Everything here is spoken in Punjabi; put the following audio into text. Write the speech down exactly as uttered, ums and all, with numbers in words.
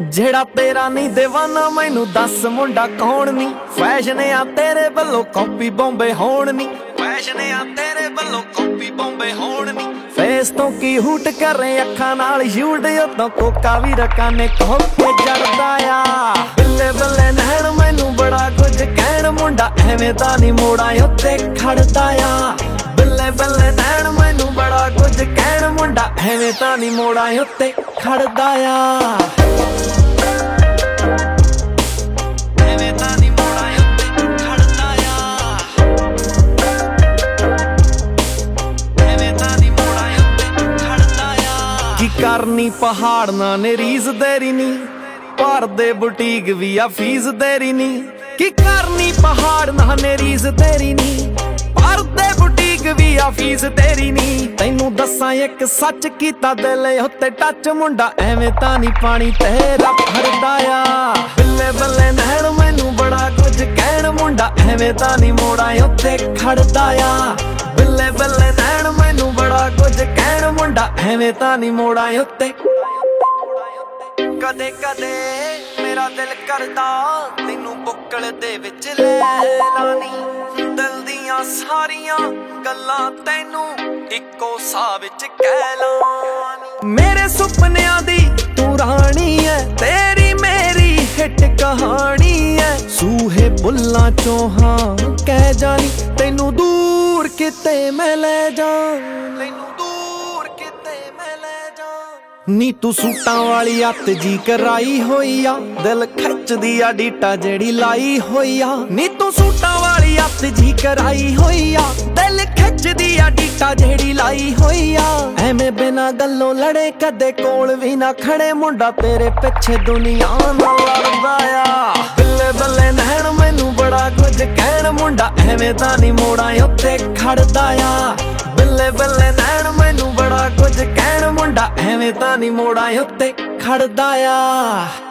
ਜਿਹੜਾ ਤੇਰਾ ਨਹੀਂ ਦੇਵਾਨਾ ਮੈਨੂੰ ਦੱਸ ਮੁੰਡਾ ਕੌਣ ਨੀ। ਫੈਸ਼ਨ ਆ ਤੇਰੇ ਵੱਲੋਂ ਕਾਪੀ ਬੰਬੇ ਹੋਣ ਨੀ। ਫੈਸ਼ਨ ਆ ਤੇਰੇ ਵੱਲੋਂ ਕਾਪੀ ਬੰਬੇ ਹੋਣ ਨੀ। ਫੇਸ ਤੋਂ ਕੀ ਹੂਟ ਕਰੇ ਅੱਖਾਂ ਨਾਲ ਸ਼ੂਟ ਉਦੋਂ ਕੋਕਾ ਵੀ ਰਕਾਨੇ ਕੋਹ ਕੇ ਜੜਦਾ ਆ। ਬੱਲੇ ਬੱਲੇ ਨਹਿਣ ਮੈਨੂੰ ਬੜਾ ਕੁਝ ਕਹਿਣ ਮੁੰਡਾ ਐਵੇਂ ਤਾਂ ਨਹੀਂ ਮੋੜਾਂ ਉੱਤੇ ਖੜਦਾ ਆ। ਬੱਲੇ ਬੱਲੇ ਨੈਣ ਮੈਨੂੰ ਬੜਾ ਕੁਝ ਕਹਿਣ ਮੁੰਡਾ ਐਵੇਂ ਤਾਂ ਨਹੀਂ ਮੋੜਾਂ ਉੱਤੇ ਖੜਦਾ ਆ। ਐਵੇਂ ਤਾਂ ਨਹੀਂ ਮੋੜਾਂ ਉੱਤੇ ਖੜਦਾ ਆ। ਐਵੇਂ ਤਾਂ ਨਹੀਂ ਮੋੜਾਂ ਉੱਤੇ ਖੜਦਾ ਆ। ਕੀ ਕਰਨੀ ਪਹਾੜ ਨਾ ਨੇ ਰੀਸ ਤੇਰੀ ਨੀ। ਭਰ ਦੇ ਬੁਟੀਕ ਵੀ ਆ ਫੀਸ ਤੇਰੀ ਨੀ। ਕੀ ਕਰਨੀ ਪਹਾੜ ਨਾ ਨੇ ਰੀਸ ਤੇਰੀ ਨੀ। ਭਰ ਦੇ ਬੁਟੀਕ ਵੀ ਆ ਫੀਸ ਤੇਰੀ ਨੀ। ਤੈਨੂੰ ਦੱਸਾਂ ਇੱਕ ਸੱਚ ਕੀਤਾ ਦਿਲ ਉੱਤੇ ਟੱਚ ਮੁੰਡਾ ਐਵੇਂ ਤਾਂ ਨਹੀਂ ਪਾਣੀ ਤੇਰਾ ਭਰਦਾ ਆ। ਬੱਲੇ ਬੱਲੇ ਨਹਿਣ ਮੈਨੂੰ ਬੜਾ ਕੁਝ ਕਹਿਣ ਮੁੰਡਾ ਐਵੇਂ ਤਾਂ ਨਹੀਂ ਮੋੜਾਂ ਉੱਤੇ ਖੜਦਾ ਆ। ਬੱਲੇ ਬੱਲੇ ਨਹਿਣ ਮੈਨੂੰ ਬੜਾ ਕੁਝ ਕਹਿਣ ਮੁੰਡਾ ਐਵੇਂ ਤਾਂ ਨਹੀਂ ਮੋੜਾਂ ਉੱਤੇ। ਕਦੇ ਕਦੇ ਮੇਰਾ ਦਿਲ ਕਰਦਾ ਤੈਨੂੰ ਬੁੱਕਲ ਦੇ ਵਿੱਚ ਲੈ ਲਾਨੀ। ਦਿਲ ਦੀਆਂ ਸਾਰੀਆਂ ਗੱਲਾਂ ਤੈਨੂੰ ਇੱਕੋ ਸਾਹ ਵਿੱਚ ਕਹਿ ਲਾਂ। ਮੇਰੇ ਸੁਪਨਿਆਂ ਦੀ ਤੂੰ ਰਾਣੀ ਐ ਤੇਰੀ ਮੇਰੀ ਹਿੱਟ ਕਹਾਣੀ ਐ। ਸੂਹੇ ਬੁੱਲਾਂ ਚੋਂ ਹਾਂ ਕਹਿ ਜਾਨੀ ਤੈਨੂੰ ਦੂਰ ਕਿਤੇ ਮੈਂ ਲੈ ਜਾ। ਤੈਨੂੰ ਦੂਰ ਕਿਤੇ ਮੈਂ ਲੈ ਜਾ। ਨੀ ਤੂੰ ਸੂਟਾਂ ਵਾਲੀ ਅੱਤ ਜੀ ਕਰਾਈ ਹੋਈ ਆ। ਦਿਲ ਖਿੱਚਦੀ ਆ ਡੀਟਾ ਜਿਹੜੀ ਲਾਈ ਹੋਈ ਆ। ਨੀ ਤੂੰ ਸੂਟਾਂ ਵਾਲੀ ਅੱਤ ਜੀ ਕਰਾਈ ਹੋਈ ਆ। ਦਿਲ ਖਿੱਚਦੀ ਆ ਡੀਟਾ ਜਿਹੜੀ ਲਾਈ ਹੋਈ ਆ। ਐਵੇਂ ਬਿਨਾਂ ਗੱਲੋਂ ਲੜੇ ਕਦੇ ਕੋਲ ਵੀ ਨਾ ਖੜੇ ਮੁੰਡਾ ਤੇਰੇ ਪਿੱਛੇ ਦੁਨੀਆ ਨਾਲ ਲੜਦਾ ਆ। ਬੱਲੇ ਬੱਲੇ ਨਹਿਣ ਮੈਨੂੰ ਬੜਾ ਕੁਝ ਕਹਿਣ ਮੁੰਡਾ ਐਵੇਂ ਤਾਂ ਨਹੀਂ ਮੋੜਾਂ ਉੱਤੇ ਖੜਦਾ ਆ। ਬੱਲੇ ਬੱਲੇ ਨੈਣ ਮੈਨੂੰ ਬੜਾ ਕੁਝ ਕਹਿਣ ਮੁੰਡਾ ਐਵੇਂ ਤਾਂ ਨਹੀਂ ਮੋੜਾਂ ਉੱਤੇ ਖੜਦਾ ਆ।